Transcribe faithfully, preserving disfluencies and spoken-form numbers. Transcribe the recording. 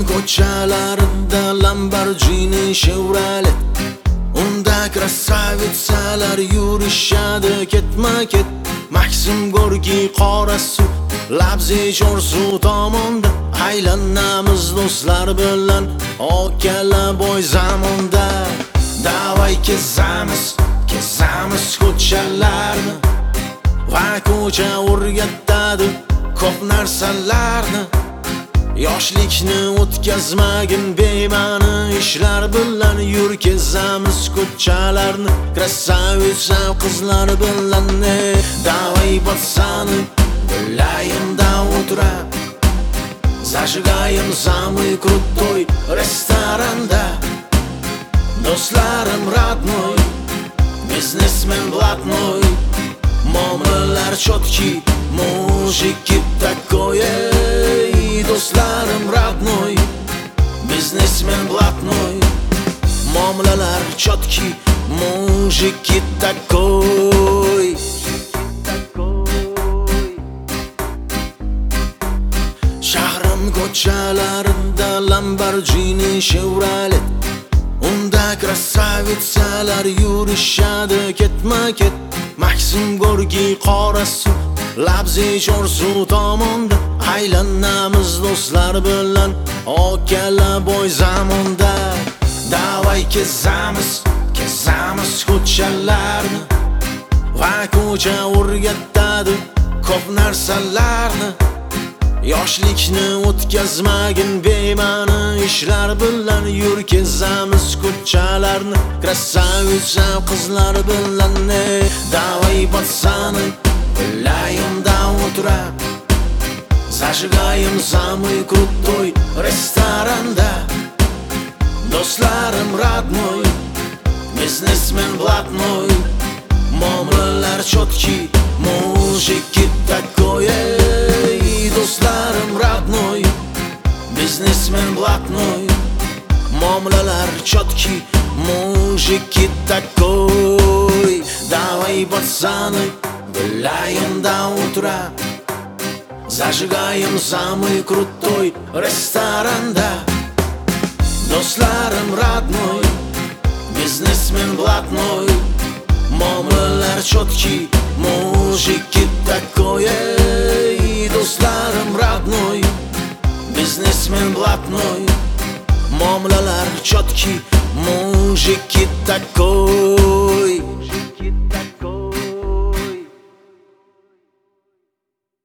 ko'chalarida Lamborghini Chevrolet, unda krasavitsalar yurishadi ketma-ket. Maxim Gorki Qorasuv, Labzi Chorsu tomonda aylanamiz do'stlar bilan Okala boy zamonda. Davay kezamiz, kezamiz ko'chalarni, va ko'cha o'rgatadi ko'p narsalarni. Yoshlikni o'tkazmagin bema'ni ishlar bilan, yur kezamiz ko'chalarni krasavitsa qizlar bilan. Davay patsani, гуляем до утра, зажигаем самый крутой ресторан, да. Do'stlarim родной, бизнесмен блатной, muomalalar chotki, mujiki такой. Do'stlarim родной, бизнесмен блатной, muomalalar chotki, mujiki такой. Shahrim ko'chalarida Lamborghini Chevrolet, unda krasavitsalar yurishadi ketma-ket. Maxim Gorki Qorasuv, Labzi Chorsu tomonda aylanamiz do'stlar bilan Okala boy zamonda. Davay kezamiz, kezamiz ko'chalarni, va ko'cha o'rgatadi ko'p narsalarni. Yoshlikni o'tkazmagin bema'ni ishlar bilan, yur kezamiz ko'chalarni krasavitsa qizlar bilan. Давай пацаны, гуляем до утра, зажигаем самый крутой ресторан, да. Do'stlarim родной, бизнесмен блатной, muomalalar chotki, mujiki такой. Do'stlarim родной, бизнесмен блатной, muomalalar chotki, mujiki такой. Давай пацаны, гуляем до утра, зажигаем самый крутой ресторан, да. Do'stlarim родной, бизнесмен блатной, muomalalar chotki, mujiki такой. Do'stlarim родной, бизнесмен блатной, muomalalar chotki, mujiki такой.